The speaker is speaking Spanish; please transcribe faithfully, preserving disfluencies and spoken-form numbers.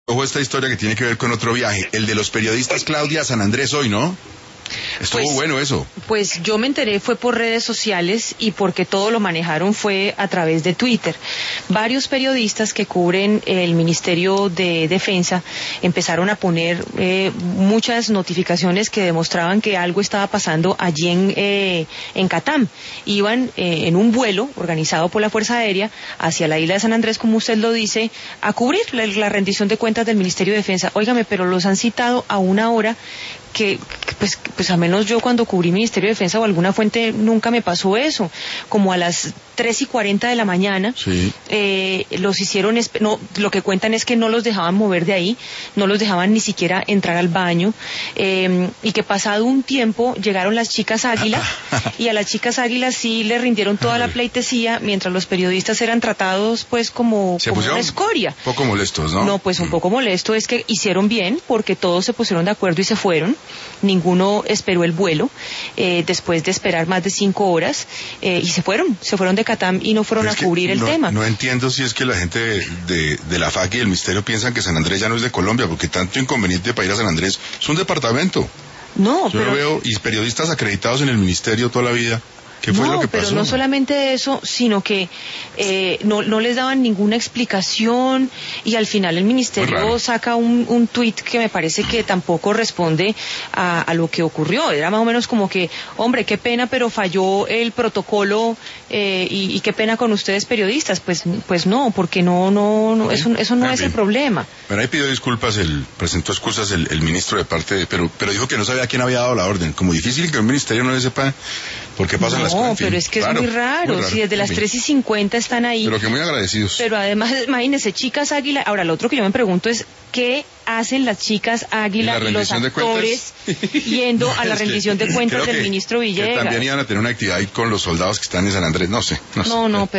Ojo esta historia que tiene que ver con otro viaje, el de los periodistas Claudia a San Andrés hoy, ¿no? Estuvo Pues, bueno eso. Pues yo me enteré fue por redes sociales y porque todo lo manejaron fue a través de Twitter. Varios periodistas que cubren el Ministerio de Defensa empezaron a poner eh, muchas notificaciones que demostraban que algo estaba pasando allí en, eh, en Catam. Iban eh, en un vuelo organizado por la Fuerza Aérea hacia la isla de San Andrés, como usted lo dice, a cubrir la, la rendición de cuentas del Ministerio de Defensa. Óigame, pero los han citado a una hora que, pues, pues a menos yo cuando cubrí Ministerio de Defensa o alguna fuente nunca me pasó eso, como a las tres y cuarenta de la mañana. Sí. eh, los hicieron, no, lo que cuentan es que no los dejaban mover de ahí, no los dejaban ni siquiera entrar al baño, eh, y que pasado un tiempo llegaron las chicas Águila, y a las chicas Águila sí le rindieron toda la pleitesía, mientras los periodistas eran tratados pues como, Se como pusieron una escoria. Un poco molestos, ¿no? No, pues un poco molesto, es que hicieron bien porque todos se pusieron de acuerdo y se fueron. Ninguno esperó el vuelo, eh, después de esperar más de cinco horas, eh, y se fueron, se fueron de Catam y no fueron a cubrir el no, tema. No entiendo si es que la gente de, de, de la F A C y del Ministerio piensan que San Andrés ya no es de Colombia, porque tanto inconveniente para ir a San Andrés es un departamento. No, Yo pero... lo veo, y periodistas acreditados en el Ministerio toda la vida. ¿Qué fue no, lo que pasó? pero no solamente eso, sino que eh, no, no les daban ninguna explicación y al final el ministerio saca un, un tuit que me parece que tampoco responde a, a lo que ocurrió. Era más o menos como que, hombre, qué pena, pero falló el protocolo eh, y, y qué pena con ustedes periodistas. Pues, pues no, porque no, no, no eso, eso no en es fin. el problema. Bueno, ahí pidió disculpas, el, presentó excusas el, el ministro de parte de, pero, pero dijo que no sabía quién había dado la orden. Como difícil que un ministerio no le sepa por qué pasan no, las cosas. No, pero es que raro, es muy raro, muy raro. Si desde las tres y cincuenta están ahí. Pero que muy agradecidos. Pero además, imagínense, chicas Águila. Ahora, lo otro que yo me pregunto es, ¿qué hacen las chicas Águila y los actores yendo a la rendición de cuentas del ministro Villegas? Que también iban a tener una actividad ahí con los soldados que están en San Andrés, no sé. No, no, sé. no, pero